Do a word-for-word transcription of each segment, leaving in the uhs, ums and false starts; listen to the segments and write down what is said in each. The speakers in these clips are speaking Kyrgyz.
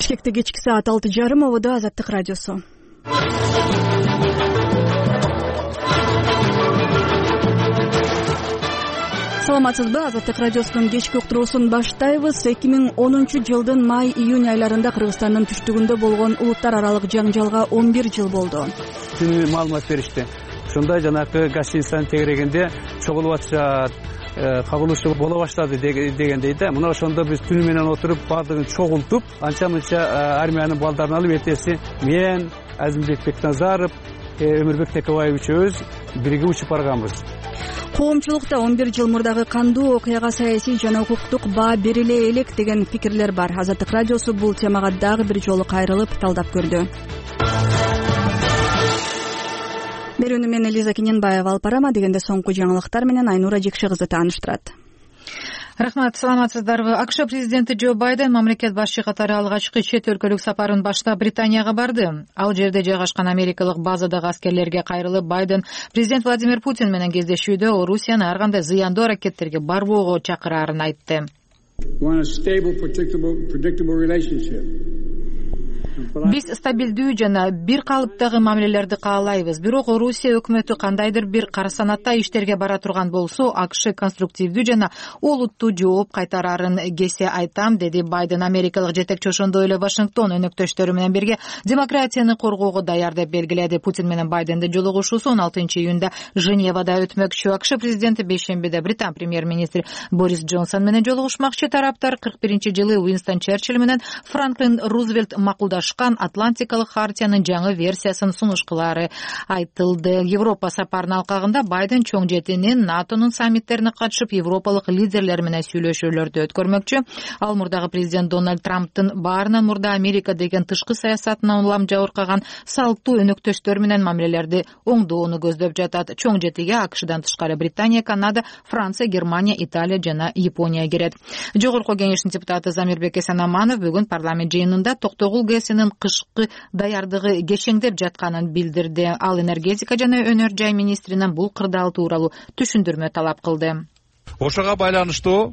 Бишкекте кечки саат алты жарым ободо Азаттык радиосу. Саламатсызбы, Азаттык радиосунун кечки уктуруусун баштайбыз. эки миң онунчу жылдын май июнь айларында Кыргызстандын түштүгүндө болгон улуттар аралык жаңжалга он бир жыл болду. Түнү маалымат беришти. Ошондо жанакы гостиницанын тегерегинде чогулуп атышат, кагылышы боло баштады дегендей да. Мына ошондо биз түнү менен отуруп баардыгын чогултуп, анча-мынча армиянын балдарын алып эртеси мен Азимбек Бекназаров, Өмүрбек Текебаев үчөөбүз бирге учуп барганбыз. Коомчулукта он бир жыл мурдагы кандуу окуяга саясий жана укуктук баа бериле элек деген пикирлер бар. Азаттык радиосу бул темага дагы бир жолу кайрылып талдап көрдү. Берүүнү мен Элиза Кененбаева алып барам, дегенде соңку жаңылыктар менен Айнура Жекши кызы тааныштырат. Рахмат, саламатсыздарбы. АКШ президенти Джо Байден мамлекет башчы катары алгачкы чет өлкөлүк сапарын баштап Британияга барды. Ал жерде жайгашкан америкалык базадагы аскерлерге кайрылып, Байден президент Владимир Путин менен кездешүүдө Орусияны ар кандай зыяндуу аракеттерге барбоого чакыраарын айтты. Биз стабилдүү жана бир калыптагы мамилелерди каалайбыз. Бирок Орусия өкмөтү кандайдыр бир карасанаттай иштерге бара турган болсо, АКШ конструктивдүү жана олуттуу жооп кайтарарын кесе айтам, деди Байден. Америкалык жетекчи ошондой эле Вашингтон өнөктөштөрү менен бирге демократияны коргоого даяр деп белгиледи. Путин менен Байдендин жолугушуусу он алтынчы июнда Женевада өтмөкчү. АКШ президенти бейшембиде Британ премьер-министри Борис Джонсон менен жолугушмакчы. Тараптар кырк биринчи жылы Уинстон Черчилль менен Франклин Рузвельт макулдаш Атлантикалык хартиянын жаңы версиясын сунушкылары айтылды. Европа сапарынын алкагында Байден чоң жетинин НАТОнун саммиттерине катышып, европалык лидерлер менен сүйлөшүүлөрдү өткөрмөкчү. Ал мурдагы президент Дональд Трамптын баарынан мурда Америка деген тышкы саясатынан улам жабыркаган салттуу өнөктөштөр менен мамилелерди оңдоону көздөп жатат. Чоң жетиге АКШдан тышкары Британия, Канада, Франция, Германия, Италия жана Япония кирет. Жогорку кеңештин депутаты Замирбек Эсенаманов бүгүн парламент жыйынында Токтогул ГЭСинин кышкы даярдыгы кечеңдеп жатканын билдирди. Ал энергетика жана өнөр жай министринен бул кырдаал тууралуу түшүндүрмө талап кылды. Ошого байланыштуу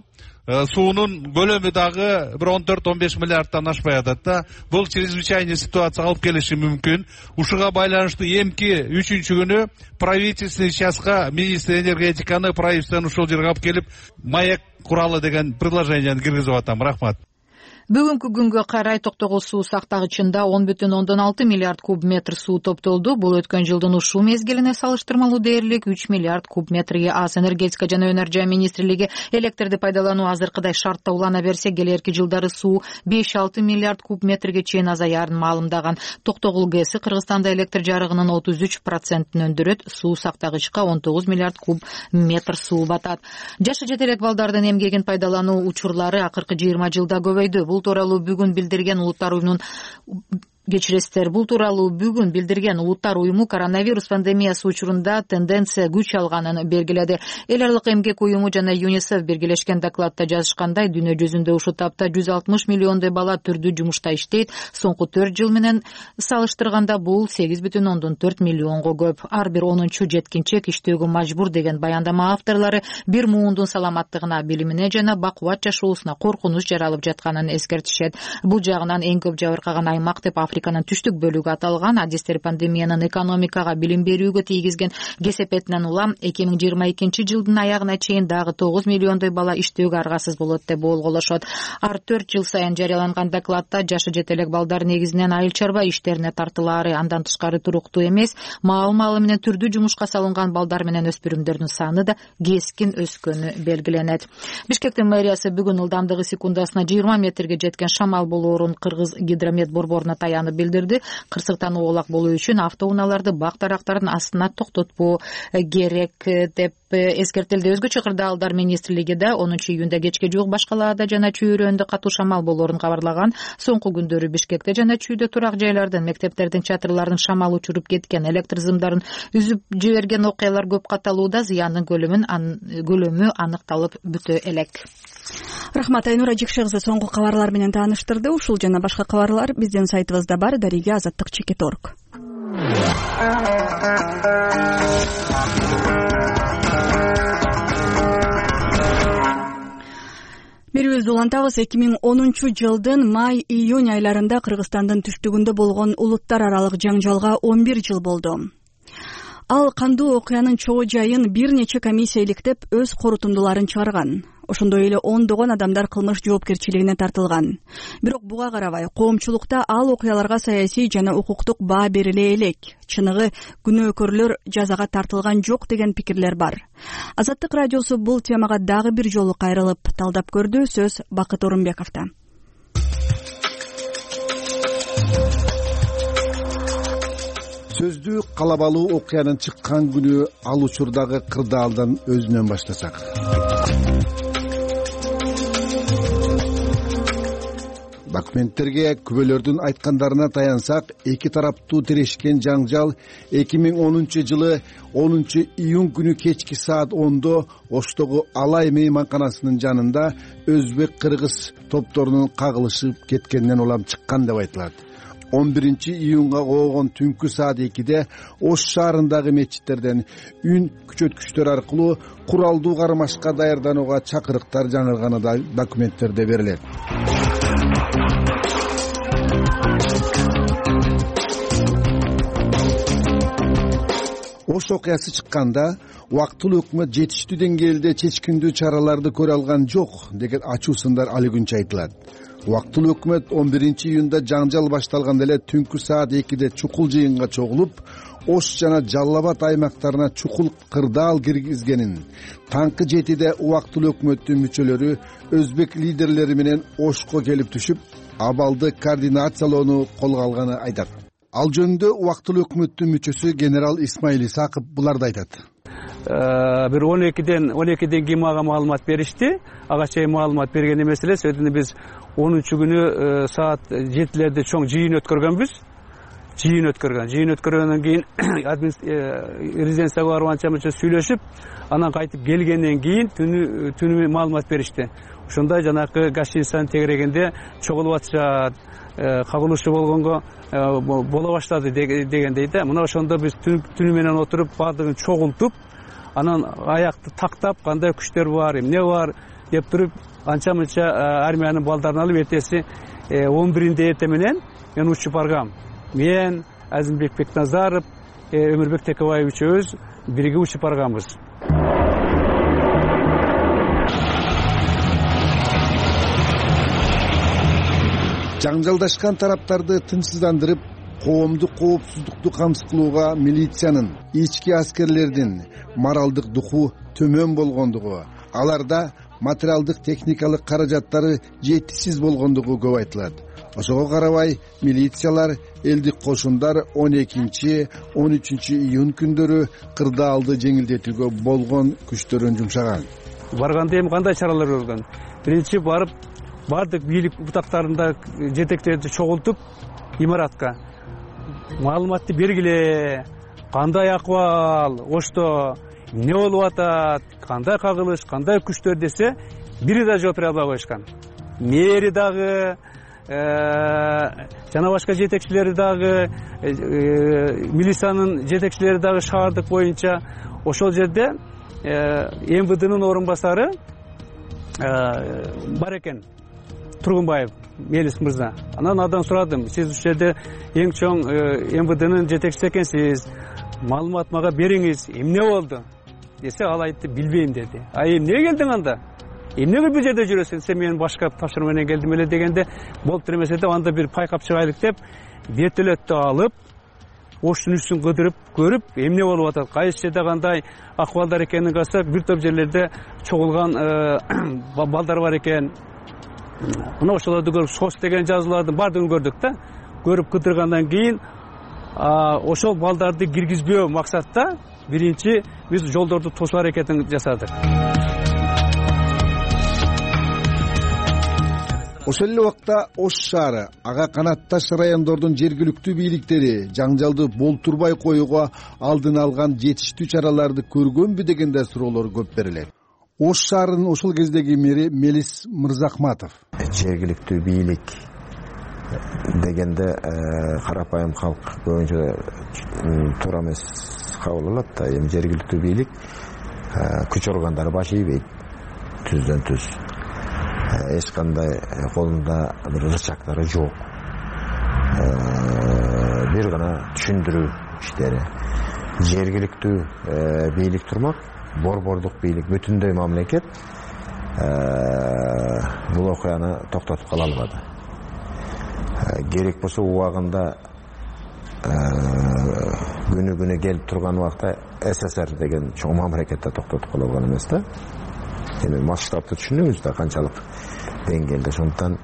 суунун көлөмү дагы бир он төрт он беш миллиардтан ашпай атат да. Бул чрезвычайный ситуация алып келиши мүмкүн. Ушуга байланыштуу эмки үчүнчү күнү правительственный частка министр энергетиканы правительствону ушул жерге алып келип маяк куралы деген предложенияны киргизип атам. Рахмат. Бүгүнкү күнгө карай Токтогул суу сактагычында он бүтүн ондон алты миллиард куб метр суу топтолду. Бул өткөн жылдын ушул мезгилине салыштырмалуу дээрлик үч миллиард куб метрге аз. Энергетика жана өнөр жай министрлиги электрди пайдалануу азыркыдай шартта улана берсе, келерки жылдары суу беш алты миллиард куб метрге чейин азаярын маалымдаган. Токтогул ГЭСи Кыргызстанда электр жарыгынын отуз үч процентин өндүрөт. Суу сактагычка он тогуз миллиард куб метр суу батат. Жашы жетелек балдардын эмгегин пайдалануу учурлары акыркы жыйырма жылда көбөйдү. Бул тууралуу бүгүн билдирген улуттар уюмунун Кечиресиздер, бул тууралуу бүгүн билдирген улуттар уюму коронавирус пандемиясы учурунда тенденция күч алганын белгиледи. Эл аралык эмгек уюму жана ЮНИСЕФ биргелешкен докладта жазышкандай, дүйнө жүзүндө ушул тапта жүз алтымыш миллиондой бала түрдүү жумушта иштейт. Соңку төрт жыл менен салыштырганда бул сегиз бүтүн ондон төрт миллионго көп. Ар бир онунчу жеткинчек иштөөгө мажбур деген баяндама авторлору бир муундун саламаттыгына, билимине жана бакубат жашоосуна коркунуч жаралып жатканын эскертишет. Бул жагынан эң көп жабыркаган аймак деп Африканын түштүк бөлүгү аталган. Адистер пандемиянын экономикага, билим берүүгө тийгизген кесепетинен улам эки миң жыйырма экинчи жылдын аягына чейин дагы тогуз миллиондой бала иштөөгө аргасыз болот деп болголошот. Ар төрт жыл сайын жарыяланган докладта жашы жетелек балдар негизинен айыл чарба иштерине тартылаары, андан тышкары туруктуу эмес, маал-маалы менен түрдүү жумушка салынган балдар менен өспүрүмдөрдүн саны да кескин өскөнү белгиленет. Бишкектин мэриясы бүгүн ылдамдыгы секундасына жыйырма метрге жеткен шамал болоорун Кыргыз гидромет борборуна таянып билдирди. Кырсыктан оолак болуу үчүн автоунааларды бак дарактардын астына токтотпоо керек деп эскертилди. Өзгөчө кырдаалдар министрлиги да онунчу июнда кечке жуук Башкалаада жана Чүйрөндө катуу шамал болоорун кабарлаган. Соңку күндөрү Бишкекте жана Чүйдө турак жайлардан, мектептердин чатырларын шамал учуруп кеткен, электр зымдарын үзүп жиберген окуялар көп катталууда. Зыяндын көлөмү аныкталып бүтө элек. Рахмат, Айнура Жекши кызы соңку кабарлар менен тааныштырды. Ушул жана башка кабарлар биздин сайтыбызда бар, дареге азаттык чекит точка орг. Берүүбүздү улантабыз. эки миң онунчу жылдын май июнь айларында Кыргызстандын түштүгүндө болгон улуттар аралык жаңжалга он бир жыл болду. Ал кандуу окуянын чогуу жайын бир нече комиссия иликтеп өз корутундуларын чыгарган. Ошондой эле ондогон адамдар кылмыш жоопкерчилигине тартылган. Бирок буга карабай коомчулукта ал окуяларга саясий жана укуктук баа бериле элек. Чыныгы күнөөкөрлөр жазага тартылган жок деген пикирлер бар. Азаттык радиосу бул темага дагы бир жолу кайрылып талдап көрдү. Сөз Бакыт Орунбековдо. Сөздү калабалуу окуянын чыккан күнү ал учурдагы кырдаалдан өзүнөн баштасак. Документтерге күбөлөрдүн айткандарына таянсак, эки тараптуу тирешкен жаңжал эки миң онунчу жылы онунчу июнь күнү кечки саат ондо Оштогу Алай мейманканасынын жанында өзбек-кыргыз топторунун кагылышып кеткенден улам чыккан деп айтылат. он биринчи июнга коогон түнкү саат экиде Ош шаарындагы мечиттерден үн күчөткүчтөр аркылуу куралдуу кармашка даярданууга чакырыктар жаңырганы да документтерде берилет. Ош окуясы чыкканда убактылуу өкмөт жетиштүү деңгээлде чечкиндүү чараларды көрө алган жок деген ачуу сындар али күнчө айтылат. Убактылуу өкмөт он биринчи июнда жаңжал башталганда эле түнкү саат экиде чукул жыйынга чогулуп, Ош жана Жалал Абад аймактарына чукул кырдаал киргизгенин, таңкы жетиде убактылуу өкмөттүн мүчөлөрү өзбек лидерлери менен Ошко келип түшүп, абалды координациялоону колго алганы айтат. Ал жөнүндө убактылуу өкмөттүн мүчөсү генерал Исмаил Исаков буларды айтат. Бир он экиден он экиден кийин мага маалымат беришти. Ага чейин маалымат берген эмес эле. Сөйтүп биз онунчу күнү саат жетилерде чоң жыйын өткөргөнбүз. Жыйын өткөргөн. Жыйын өткөргөндөн кийин резиденцияга барып анча мынча сүйлөшүп, анан кайтып келгенден кийин түнү түнү маалымат беришти. Ошондой жанакы гостиницанын тегерегинде чогулуп атышат, кагылышы болгонго боло баштады дегендей да. Мына ошондо биз түнү менен отуруп баардыгын чогултуп, анан аякты тактап, кандай күчтөр бар, эмне бар деп туруп, анча мынча армиянын балдарын алып эртеси он биринде эрте менен мен учуп баргам. Мен Азимбек Бекназаров, Өмүрбек Текебаев үчөөбүз бирге учуп барганбыз. Жаңжалдашкан тараптарды тынчсыздандырып, коомдук коопсуздукту камсыз кылууга милициянын, ички аскерлердин моралдык духу төмөн болгондугу, аларда материалдык техникалык каражаттары жетишсиз болгондугу көп айтылат. Ошого карабай милициялар, элдик кошундар он экинчи он үчүнчү июнь күндөрү кырдаалды жеңилдетүүгө болгон күчтөрүн жумшаган. Барганда эми кандай чаралар көргөн? Биринчи барып, бардык бийлик бутактарында жетектерди чогултуп, имаратка маалыматты бергиле, кандай акыбал, Ошто эмне болуп атат, кандай кагылыш, кандай күчтөр десе, бири да жооп бере албай коюшкан. Мэри дагы, жана башка жетекчилери дагы, милициянын жетекчилери дагы шаардык боюнча ошол жерде эм вэ дэнын орун басары бар экен. Тургунбаев Мелис мырза. Анан адан сурадым, сиз ушул жерде эң чоң эм вэ дэнин жетекчиси экенсиз, маалымат мага бериңиз, эмне болду десе, ал айтты, билбейм деди. А эмне келдиң анда? Эмнеге бул жерде жүрөсүң? Сен менин башка тапшырма менен келдим эле дегенде, болуптур эмес деп, анда бир пайкап чыгайлык деп, вертолетту алып, Оштун үстүн кыдырып көрүп, эмне болуп атат, кайсы жерде кандай акыбалдар экенин карасак, бир топ жерлерде чогулган балдар бар экен. Мына ошолорду көрүп, СОС деген жазуулардын баардыгын көрдүк да. Көрүп кыдыргандан кийин, ошол балдарды киргизбөө максатта биринчи биз жолдорду тосуу аракетин жасадык. Ошол эле убакта Ош шаары, ага канатташ райондордун жергиликтүү бийликтери жаңжалды болтурбай коюуга алдын алган жетиштүү чараларды көргөнбү дегенде суроолор көп берилет. Ош шаарынын ошол кездеги мэри Мелис Мырзахматов. Жергиликтүү бийлик дегенде карапайым калк көбүнчө туура эмес кабыл алат да. Эми жергиликтүү бийлик күч органдары баш ийбейт түздөн түз. эч кандай колунда бир ырчактары жок. Бир гана түшүндүрүү иштери. Жергиликтүү бийлик турмак, борбордук бийлик бүтүндөй мамлекет бул окуяны токтотуп кала албады. Керек болсо убагында күнү күнү келип турган убакта СССР деген чоң мамлекетте токтотуп кала алган эмес да. Эми масштабты түшүнүңүз да канчалык деңгээлде. Ошондуктан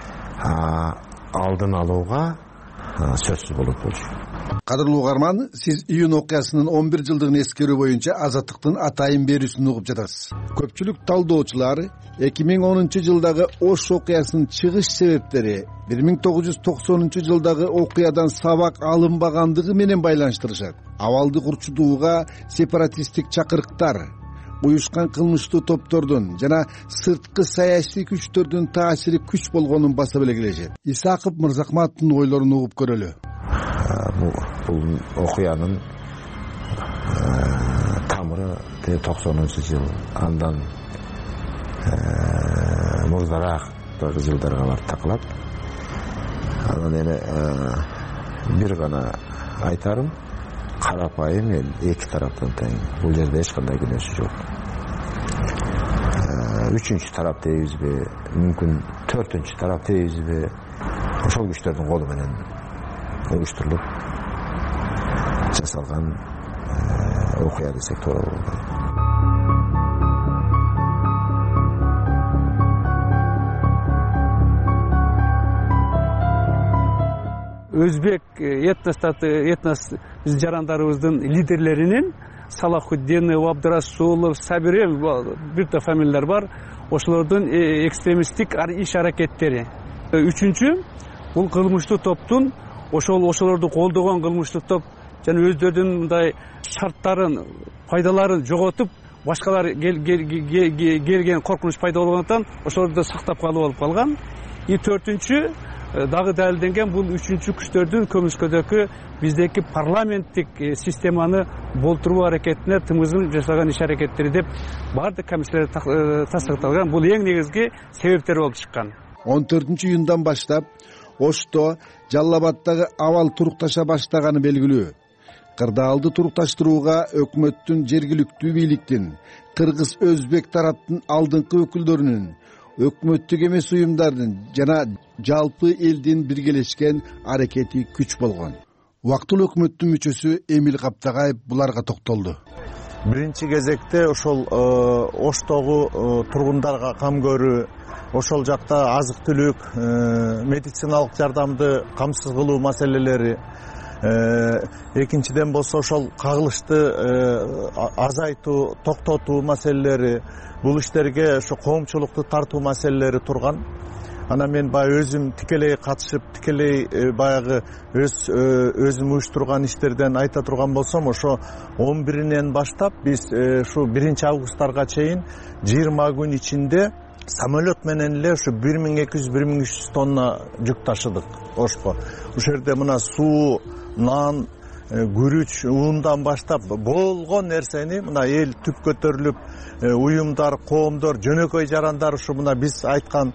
алдын алууга сөзсүз болот болчу. Кадырлуу угарман, сиз июнь окуясынын он бир жылдыгын эскерүү боюнча Азаттыктын атайын берүүсүн угуп жатасыз. Көпчүлүк талдоочулар эки миң онунчу жылдагы Ош окуясынын чыгыш себептери бир миң тогуз жүз токсонунчу жылдагы окуядан сабак алынбагандыгы менен байланыштырышат. Абалды курчутууга сепаратисттик чакырыктар, уюшкан кылмыштуу топтордун жана сырткы саясий күчтөрдүн таасири күч болгонун баса белгилешет. Исаков Мырзахматовдун ойлорун угуп көрөлү. Бул окуянын тамыры токсонунчу жыл, андан мурдараак жылдарга барып такалат. Анан эми бир гана айтарым, карапайым эл эки тараптан тең. Бул жерде эч кандай күнөөсү жок. Үчүнчү тарап дейбизби, мүмкүн төртүнчү тарап дейбизби, ошол күчтөрдүн колу менен уюштурулуп жасалган окуя десек туура болот. Өзбек этностаты, этнос биз жарандарыбыздын лидерлеринин Салахуддинов, Абдырасулов, Сабирев бир да фамилиялар бар. Ошолордун экстремисттик иш аракеттери. Үчүнчү, бул кылмыштуу топтун ошол ошолорду колдогон кылмыштуу топ жана өздөрүнүн мындай шарттарын, пайдаларын жоготуп, башкалар келген коркунуч пайда болгондуктан ошолорду сактап калып алып калган. И төртүнчү, дагы далилденген, бул үчүнчү күчтөрдүн көмүскөдөгү биздеки парламенттик системаны болтуруу аракетине тымызын жасаган иш аракеттери деп баардык комиссиялар тастыкталган. Бул эң негизги себептер болуп чыккан. он төртүнчү июндан баштап Ошто, Жалал Абадтагы абал турукташа баштаганы белгилүү. Кырдаалды турукташтырууга өкмөттүн, жергиликтүү бийликтин, кыргыз, өзбек тараптын алдыңкы өкүлдөрүнүн, өкмөттүк эмес уюмдардын жана жалпы элдин биргелешкен аракети күч болгон. Убактылуу өкмөттүн мүчөсү Эмил Каптагаев буларга токтолду. Биринчи кезекте ошол Оштогу тургундарга кам көрүү, ошол жакта азык түлүк, медициналык жардамды камсыз кылуу маселелери, экинчиден болсо ошол кагылышты азайтуу, токтотуу маселелери, бул иштерге ошо коомчулукту тартуу маселелери турган. Ана мен баягы өзүм тикелей катышып, тикелей баягы өз өзүм уюштурган иштерден айта турган болсом, ошо он биринен баштап биз ушу биринчи августтарга чейин жыйырма күн ичинде самолет менен эле ушу бир миң эки жүз — бир миң үч жүз тонна жүк ташыдык Ошко. Ушул жерде мына суу, нан, күрүч, ундан баштап болгон нерсени мына эл түп көтөрүлүп, уюмдар, коомдор, жөнөкөй жарандар ушу мына биз айткан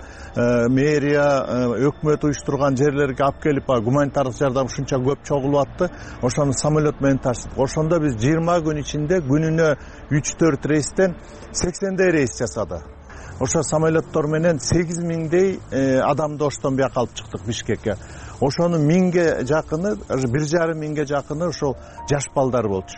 мэрия, өкмөт уюштурган жерлерге алып келип, гуманитардык жардам ушунча көп чогулуп атты. Ошону самолет менен ташыдык. Ошондо биз жыйырма күн ичинде күнүнө үч төрт рейстен сексендей рейс жасады. Ошо самолеттор менен сегиз миңдей адамды Оштон бияка алып чыктык Бишкекке. Ошонун миңге жакыны, бир жарым миңге жакыны ошол жаш балдар болчу.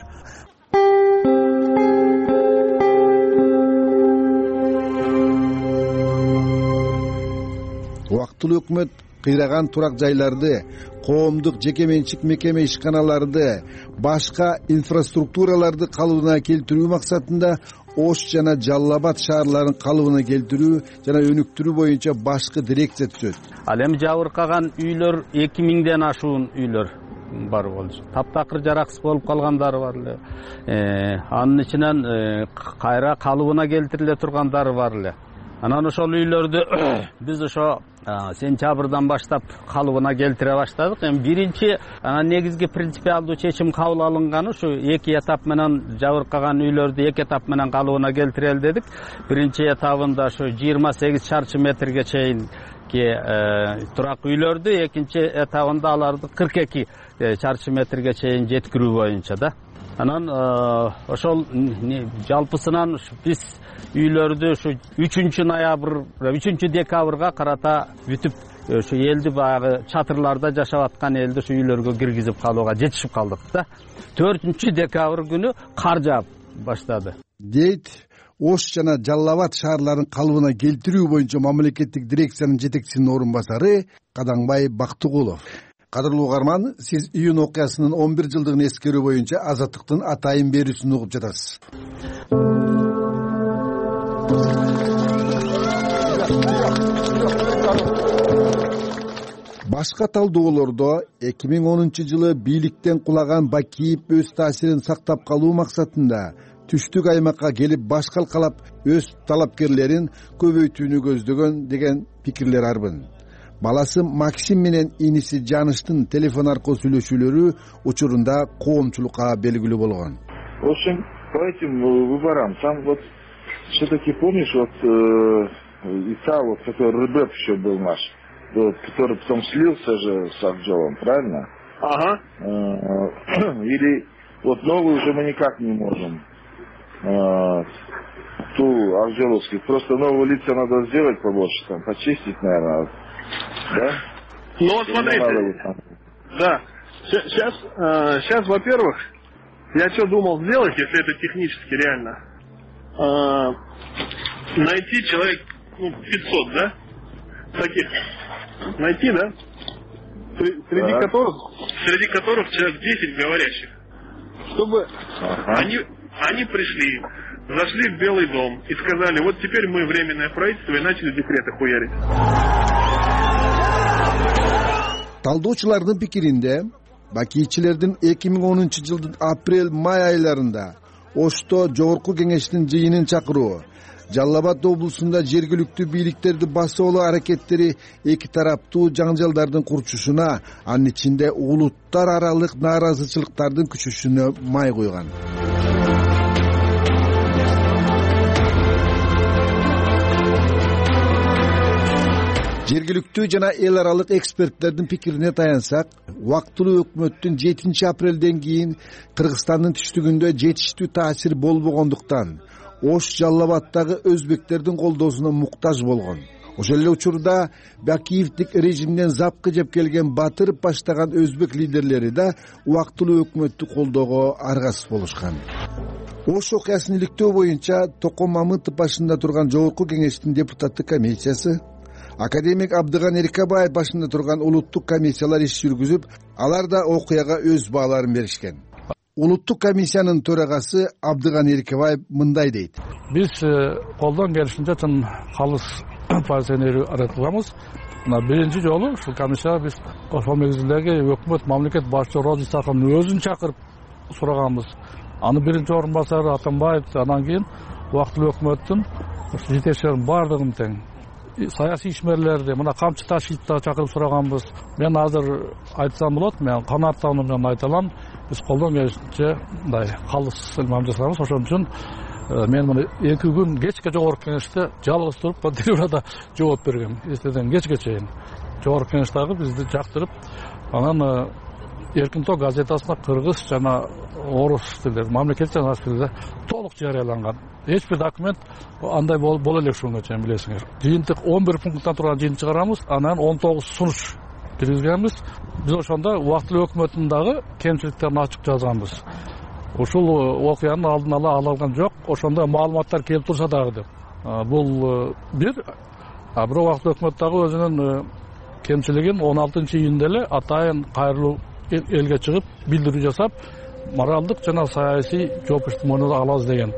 Убактылуу өкмөт кыйраган турак жайларды, коомдук жеке менчик мекеме ишканаларды, башка инфраструктураларды калыбына келтирүү максатында Ош жана Жалал Абад шаарларын калыбына келтирүү жана өнүктүрүү боюнча башкы дирекция түзөт. Ал эми жабыркаган үйлөр эки миңден ашуун үйлөр бар болчу. Таптакыр жараксыз болуп калгандары бар эле. Анын ичинен кайра калыбына келтириле тургандары бар эле. анан ошол үйлөрдү биз ошо сентябрдан баштап калыбына келтире баштадык. Эми биринчи негизги принципиалдуу чечим кабыл алынганы ушу эки этап менен жабыркаган үйлөрдү эки этап менен калыбына келтирели дедик. Биринчи этабында ушу жыйырма сегиз чарчы метрге чейин турак үйлөрдү, экинчи этабында аларды кырк эки чарчы метрге чейин жеткирүү боюнча да. Анан ошол жалпысынан биз үйлөрдү ушу үчүнчү ноябрь, үчүнчү декабрга карата бүтүп ушу элди баягы чатырларда жашап аткан элди ушу үйлөргө киргизип калууга жетишип калдык да. төртүнчү декабрь күнү кар жаап баштады. Дейт Ош жана Жалал Абад шаарларын калыбына келтирүү боюнча мамлекеттик дирекциянын жетекчисинин орун басары Кадаңбай Бактыгулов. Кадырлуу угарман, сиз июнь окуясынын он бир жылдыгын эскерүү боюнча Азаттыктын атайын берүүсүн угуп жатасыз. Башка талдоолордо эки миң онунчу жылы бийликтен кулаган Бакиев өз таасирин сактап калуу максатында түштүк аймакка келип баш калкалап өз талапкерлерин көбөйтүүнү көздөгөн деген пикирлер арбын. Баласы Максим менен иниси Жаныштын телефон аркылуу сүйлөшүүлөрү учурунда коомчулукка белгилүү болгон. В общем, по этим выборам, там вот все-таки помнишь, вот э, Иса, вот который Рыбев еще был наш, вот, который потом слился же с Акжолом, правильно? Ага. Э, или вот новую уже мы никак не можем. Э, ту Акжоловских. Просто новые лица надо сделать побольше, там, почистить, наверное. Да? Ну вот смотрите, да, сейчас, э, сейчас, во-первых, я что думал сделать, если это технически реально, э, найти человек, ну, пятьсот, да, таких, найти, да, среди ага. которых, среди которых человек десять говорящих, чтобы ага. они, они пришли, зашли в Белый дом и сказали, вот теперь мы временное правительство, и начали декреты хуярить. Талдоочулардын пикиринде бакийчилердин эки миң онунчу жылдын апрель-май айларында Ошто жогорку кеңештин жыйынын чакыруу, Жалал Абад облусунда жергиликтүү бийликтерди басып алуу аракеттери эки тараптуу жаңжалдардын курчушуна, анын ичинде улуттар аралык нааразычылыктардын күчөшүнө май куйган. Жергиликтүү жана эл аралык эксперттердин пикирине таянсак, убактылуу өкмөттүн жетинчи апрелден кийин Кыргызстандын түштүгүндө жетиштүү таасир болбогондуктан Ош Жалал Абадтагы өзбектердин колдоосуна муктаж болгон. Ошол эле учурда Бакиевдик режимден запкы жеп келген батырып баштаган өзбек лидерлери да убактылуу өкмөттү колдоого аргасыз болушкан. Ош окуясын иликтөө боюнча Током Мамытов башында турган жогорку кеңештин депутаттык комиссиясы, академик Абдыган Эркебаев башында турган улуттук комиссиялар иш жүргүзүп, алар да окуяга өз бааларын беришкен. Улуттук комиссиянын төрагасы Абдыган Эркебаев мындай дейт. Биз колдон келишинче чын калыс позиционерүү аратабыз. Мына биринчи жолу ушул комиссияга биз ошол мезгилдеги өкмөт мамлекет башчысы Роза Исаковдун өзүн чакырып сураганбыз. Аны биринчи орун басары Атамбаев, анан кийин убактылуу өкмөттүн жетекчилеринин баардыгын тең саясий ишмерлерди, мына Камчы Ташитти чакырып сураганбыз. Мен азыр айтсам болот, мен канааттануу менен айта алам. Биз колдон келишинче мындай калыс мамиле жасайбыз. Ошон үчүн мен мына эки күн кечке жогорку кеңеште жалгыз туруп, телевизорда жооп бергем. Эстеден кечке чейин жогорку кеңештеги бизди жактырып, анан Эркин Тоо газетасына кыргыз жана орус тилдерде, мамлекет жана тилде толук жарыяланган. Эч бир документ андай боло элек ушунга чейин билесиңер. Жыйынтык он бир пункттан турган жыйынтык чыгарамыз, анан он тогуз сунуш киргизгенбиз. Биз ошондо убактылуу өкмөттүн дагы кемчиликтерин ачык жазганбыз. Ушул окуянын алдын ала ала алган жок, ошондо маалыматтар келип турса дагы деп. Бул бир, а бирок убактылуу өкмөт дагы өзүнүн кемчилигин он алтынчы июнда эле атайын кайрылуу элге чыгып билдирүү жасап, моралдык жана саясий жоопкерчиликти алабыз деген.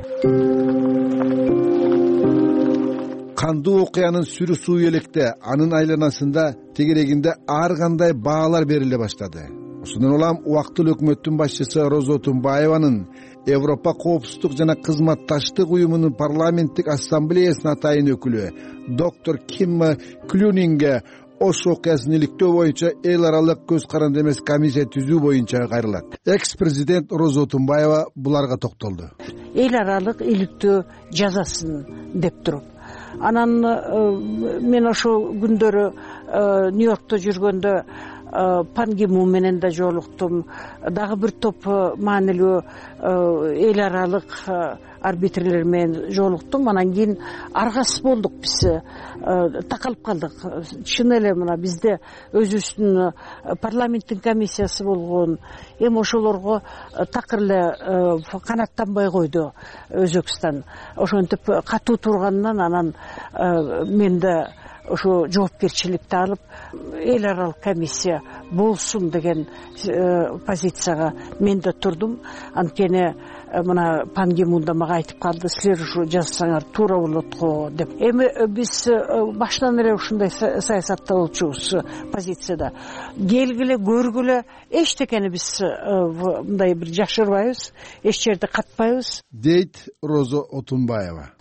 Кандуу окуянын сүрү суу электе, анын айланасында тегерегинде ар кандай баалар бериле баштады. Ошондон улам убактылуу өкмөттүн башчысы Роза Отунбаеванын Европа коопсуздук жана кызматташтык уюмунун парламенттик ассамблеясына атайын өкүлү доктор Ким Клюнинге Ош окуясын иликтөө боюнча эл аралык көз каранды эмес комиссия түзүү боюнча кайрылат. Экс президент Роза Отунбаева буларга токтолду. Эл аралык иликтөө жазасын деп туруп, анан мен ошол күндөрү Нью-Йоркто жүргөндө Пан Ги Мун менен да жолуктум. Дагы бир топ маанилүү эл аралык арбитрлер менен жолуктум. Анан кийин аргасыз болдук, биз такалып калдык. Чын эле мына бизде өзүбүздүн парламенттин комиссиясы болгон, эми ошолорго такыр эле канаттанбай койду Өзбекстан. Ошентип катуу турганынан анан мен да ошо жоопкерчиликти алып, эл аралык комиссия болсун деген позицияга мен да турдум. Анткени мына Пан Ги Мун да мага айтып калды, силер ушу жазсаңар туура болот го деп. Эми биз баштан эле ушундай саясатта болчубуз, позицияда. Келгиле, көргүлө, эчтекени биз мындай бир жашырбайбыз, эч жерде катпайбыз, дейт Роза Отунбаева.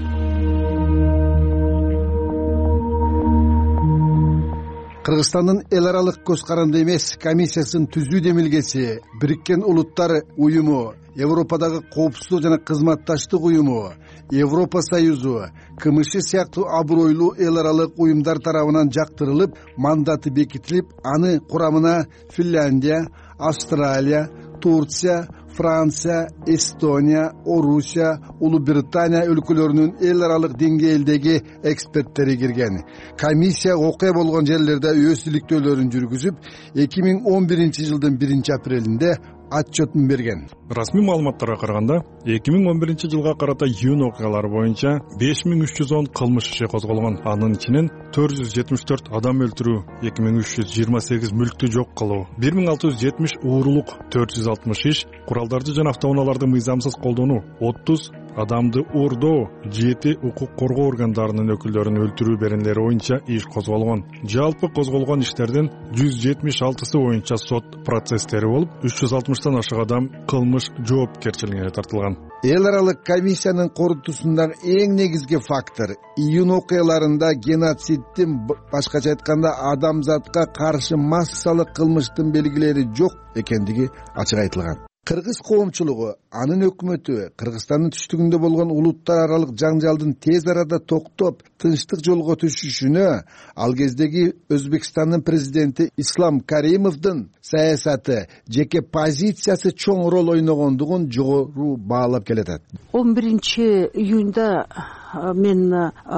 Кыргызстандын эл аралык көз каранды эмес комиссиясынын түзүү демилгеси Бириккен Улуттар уюму, Европадагы коопсуздук жана кызматташтык уюму, Европа Союзу, КМШ сыяктуу абройлуу эл аралык уюмдар тарабынан жактырылып, мандаты бекитилип, аны курамына Финляндия, Австралия, Турция, Франция, Эстония, Орусия, Улуу Британия өлкөлөрүнүн эл аралык деңгээлдеги эксперттери кирген. Комиссия окуя болгон жерлерде өз иликтөөлөрүн жүргүзүп, эки миң он биринчи жылдын биринчи апрелинде отчетун берген. Расмий маалыматтарга караганда, эки миң он биринчи жылга карата июнь окуялары боюнча беш миң үч жүз он кылмыш иши козголгон. Анын ичинен төрт жүз жетимиш төрт адам өлтүрүү, эки миң үч жүз жыйырма сегиз мүлктү жок кылуу, бир миң алты жүз жетимиш уурулук, төрт жүз алтымыш иш, куралдарды жана автоунааларды мыйзамсыз колдонуу, отуз адамды уурдоо, жети укук коргоо органдарынын өкүлдөрүн өлтүрүү беренелери боюнча иш козголгон. Жалпы козголгон иштердин жүз жетимиш алтысы боюнча сот процесстери болуп, үч жүз алтымыштан ашык адам кылмыш жоопкерчилигине тартылган. Эл аралык комиссиянын корутуусундагы эң негизги фактор июнь окуяларында геноциддин, башкача айтканда адамзатка каршы массалык кылмыштын белгилери жок экендиги ачык айтылган. Кыргыз коомчулугу, анын өкмөтү Кыргызстандын түштүгүндө болгон улуттар аралык жаңжалдын тез арада токтоп, тынчтык жолго түшүшүнө, ал кездеги Өзбекстандын президенти Ислам Каримовдун саясаты, жеке позициясы чоң рол ойногондугун жогору баалап келатат. он биринчи июнда мен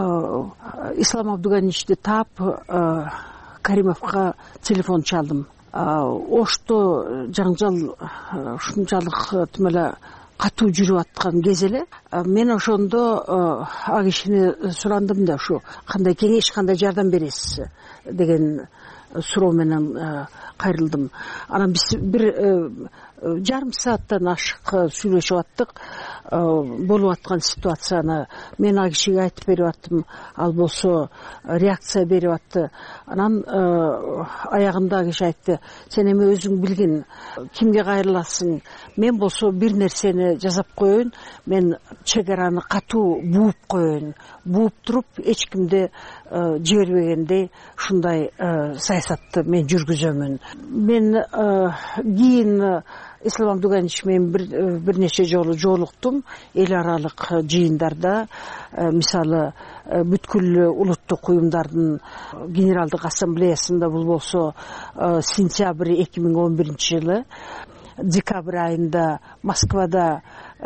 Ислам Абдуганичти таап Каримовго телефон чалдым. Ошто жаңжал ушунчалык тим эле катуу жүрүп аткан кез эле мен ошондо а кишини сурандым да, ушу кандай кеңеш, кандай жардам бересиз деген суроо менен кайрылдым. Анан биз бир жарым сааттан ашык сүйлөшүп аттык. Болуп аткан ситуацияны мен а кишиге айтып берип аттым, ал болсо реакция берип атты. Анан аягында а киши айтты, сен эми өзүң билгин, кимге кайрыласың? Мен болсо бир нерсени жасап коеюн, мен чек араны катуу бууп коеюн, бууп туруп эч кимди жибербегендей ушундай саясатты мен жүргүзөмүн. Мен кийин Ислам Абдуганич менен бир бир нече жолу жолуктум эл аралык жыйындарда. Мисалы бүткүл улуттук уюмдардын генералдык ассамблеясында, бул болсо сентябрь эки миң он биринчи жылы, декабрь айында Москвада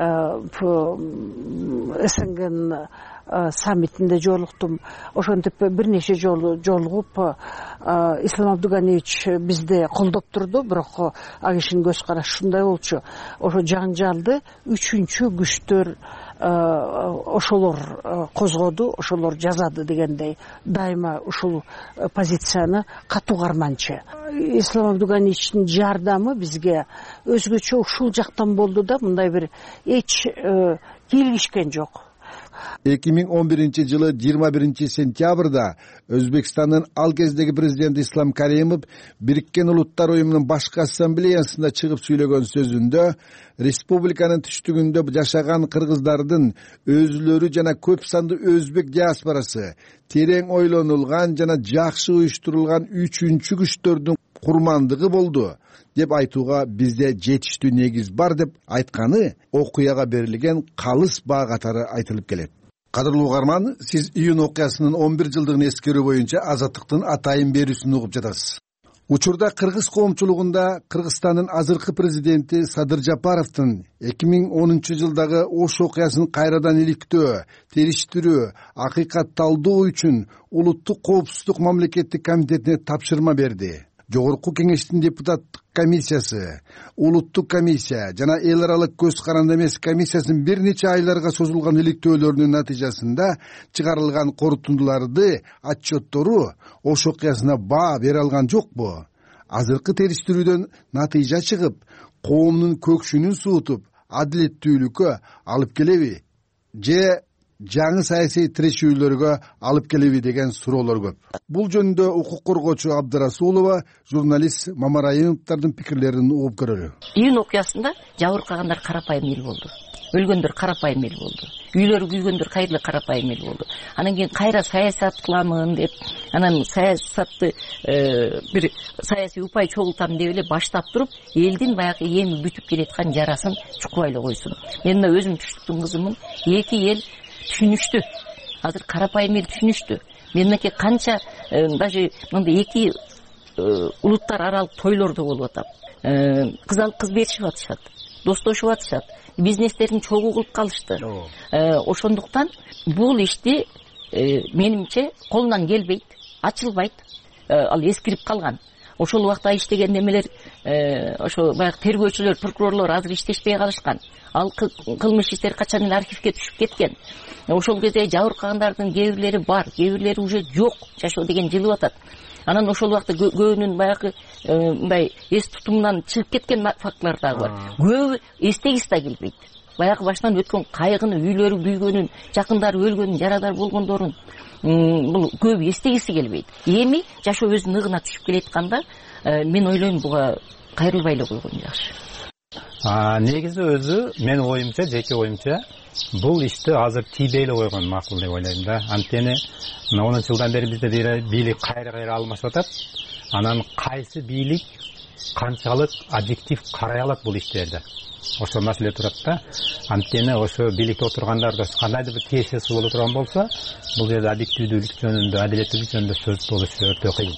СНГнын саммитинде жолуктум. Ошентип бир нече жолу жолугуп Ислам Абдуганич бизди колдоп турду, бирок а кишинин көз карашы ушундай болчу. Ошо жаңжалды үчүнчү күчтөр ошолор козгоду, ошолор жазады дегендей дайыма ушул позицияны катуу карманчы. Ислам Абдуганичтин жардамы бизге өзгөчө ушул жактан болду да, мындай бир эч кийлигишкен жок. эки миң он биринчи жылы жыйырма биринчи сентябрда Өзбекстандын ал кездеги президенти Ислам Каримов Бириккен Улуттар уюмунун башкы ассамблеясында чыгып сүйлөгөн сөзүндө республиканын түштүгүндө жашаган кыргыздардын өзүлөрү жана көп санды өзбек диаспорасы терең ойлонулган жана жакшы уюштурулган үчүнчү күчтөрдүн курмандыгы болду деп айтууга бизде жетиштүү негиз бар деп айтканы окуяга берилген калыс баа катары айтылып келет. Кадырлуу угарман, сиз июнь окуясынын он бир жылдыгын эскерүү боюнча Азаттыктын атайын берүүсүн угуп жатасыз. Учурда кыргыз коомчулугунда Кыргызстандын азыркы президенти Садыр Жапаровдун эки миң онунчу жылдагы Ош окуясын кайрадан иликтөө, териштирүү, акыйкатталдоо үчүн Улуттук коопсуздук мамлекеттик комитетине тапшырма берди. Жогорку кеңештин депутаттык комиссиясы, улуттук комиссия жана эл аралык көз каранды эмес комиссиясынын бир нече айларга созулган иликтөөлөрүнүн натыйжасында чыгарылган корутундуларды, отчеттору Ош окуясына баа бере алган жокпу? Азыркы териштирүүдөн натыйжа чыгып, коомдун көкшүнүн суутуп, адилеттүүлүккө алып келеби? Же жаңы саясий тирешүүлөргө алып келеби деген суроолор көп. Бул жөнүндө укук коргоочу Абдырасулова журналист Мамарайымовдун пикирлерин угуп көрөлү. Июнь окуясында жабыркагандар карапайым эл болду. Өлгөндөр карапайым эл болду. Үйлөрү күйгөндөр кайра карапайым эл болду. Анан кийин кайра саясат кыламын деп, анан саясатты бир саясий упай чогултам деп эле баштап туруп, элдин баягы эми бүтүп келаткан жарасын чукпай эле койсун. Мен мына өзүм түштүктүн кызымын. Эки эл түшүнүштү. Азыр карапайым эл түшүнүштү. Меники канча даже мындай эки улуттар аралык тойлордо болуп атат. Кыз алып кыз беришип атышат. Достошуп атышат. Бизнестерин чогуу кылып калышты. Ошондуктан бул ишти менимче колунан келбейт, ачылбайт. Ал эскирип калган. Ошол убакта иштеген немелер, ошо баягы тергөөчүлөр, прокурорлор азыр иштешпей калышкан. Ал кылмыш иштер качан эле архивге түшүп кеткен. Ошол кезде жабыркагандардын кээ бирлери бар, кээ бирлери уже жок, жашоо деген жылып атат. Анан ошол убакта көбүнүн баягы мындай эс тутумунан чыгып кеткен фактылар дагы бар. Көбү эстегиси да келбейт. Баягы баштан өткөн кайгыны, үйлөрү күйгөнүн, жакындары өлгөнүн, жарадар болгондорун бул көбү эстегиси келбейт. Эми жашоо өзүнүн ыгына түшүп келатканда мен ойлойм буга кайрылбай эле койгон жакшы. Негизи өзү менин оюмча, жеке оюмча бул ишти азыр тийбей эле койгон макул деп ойлойм да. Анткени онунчу жылдан бери бизде бийлик кайра-кайра алмашып атат. Анан кайсы бийлик канчалык объектив карай алат бул иштерди? Ошол маселе турат да. Анткени ошо бийликте отургандарда кандайдыр бир тиешеси боло турган болсо, бул жерде объективдүүлүк жөнүндө, адилеттүүлүк жөнүндө сөз болушу өтө кыйын.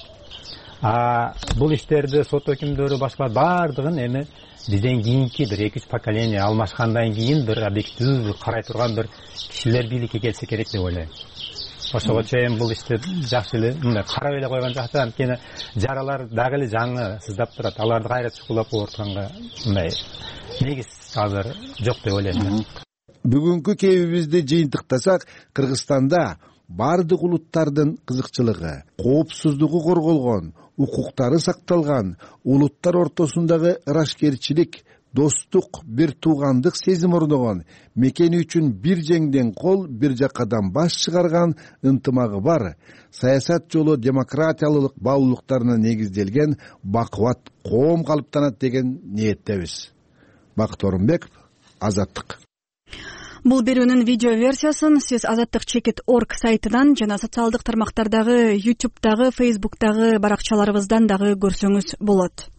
А бул иштерди сот өкүмдөрү башка бардыгын эми бизден кийинки бир эки үч поколение алмашкандан кийин бир объективдүү карай турган бир кишилер бийликке келсе керек деп ойлойм. Ошого чейин бул ишти жакшы эле мындай карап эле койгон жакшы. Анткени жаралар дагы эле жаңы сыздап турат. Аларды кайра чукулап оорутканга мындай негиз азыр жок деп ойлойм. Бүгүнкү кебибизди жыйынтыктасак, Кыргызстанда бардык улуттардын кызыкчылыгы, коопсуздугу корголгон, укуктары сакталган, улуттар ортосундагы ырашкерчилик, достук, бир туугандык сезим орногон, мекени үчүн бир жеңден кол, бир жакадан баш чыгарган ынтымагы бар, саясат жолу демократиялык баалуулуктарына негизделген бакубат коом калыптанат деген ниеттебиз. Бакыт Орунбеков, Азаттык. Бул берүүнүн видео версиясын сиз азаттык чекит точка орг сайтынан жана социалдык тармактардагы, YouTube'дагы, Facebook'дагы баракчаларыбыздан дагы көрсөңүз болот.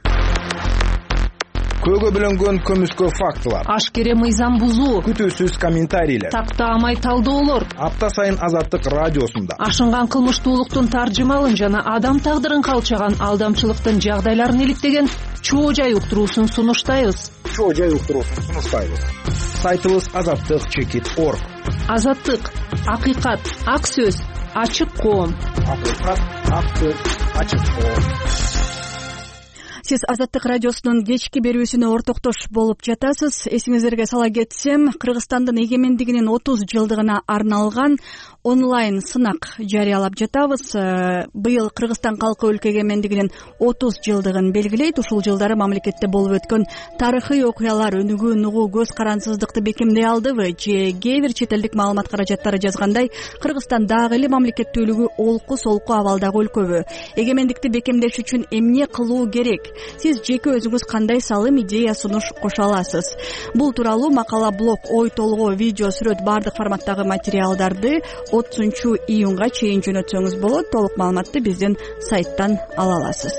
Көөгө бөлөнгөн көмүскө фактылар, ашкере мыйзам бузуу, күтүүсүз комментарийлер, тактаамай талдоолор апта сайын Азаттык радиосунда. Ашынган кылмыштуулуктун таржымалын жана адам тагдырын калчаган алдамчылыктын жагдайларын иликтеген чоо жай уктуруусун сунуштайбыз. Чоо жай уктуруусун сунуштайбыз. Сайтыбыз азаттык чекит точка орг. Азаттык, акыйкат, ак сөз, ачык коом. Акыйкат, ак сөз, ачык коом. Сиз Азаттык радиосунун кечки берүүсүнө ортоктош болуп жатасыз. Эсиңиздерге сала кетсем, Кыргызстандын эгемендигинин отуз жылдыгына арналган онлайн сынак жарыялап жатабыз. Быйыл Кыргызстан калкы өлкө эгемендигинин отуз жылдыгын белгилейт. Ушул жылдары мамлекетте болуп өткөн тарыхый окуялар өнүгүү нугуу көз карансыздыкты бекемдей алдыбы же кээ бир чет элдик маалымат каражаттары жазгандай Кыргызстан дагы эле мамлекеттүүлүгү олку солку абалдагы өлкөбү? Эгемендикти бекемдеш үчүн эмне кылуу керек? Сиз жеке өзүңүз кандай салым, идея, сунуш кошо аласыз? Бул тууралуу макала, блог, ой толгоо, видео, сүрөт баардык форматтагы материалдарды отузунчу июнга чейин жөнөтсөңүз болот. Толук маалыматты биздин сайттан ала аласыз.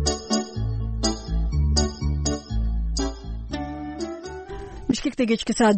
Бишкекте кечки саат